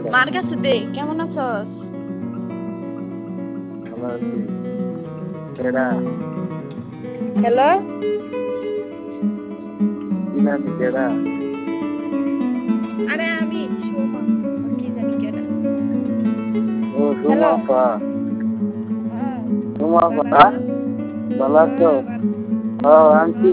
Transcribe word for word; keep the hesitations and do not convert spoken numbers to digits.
মার কাছে দে। কেমন আছস? ভালো আছি। কেডা? হ্যালো, কি নাম কেডা? আরে আমি সুমা, কি জানি কেডা। ও সুমা হ্যালো, আপা। হ্যাঁ সুমা ভালো আপা, আছো? ভালো আছো? হ্যাঁ ভালো। ও আনছি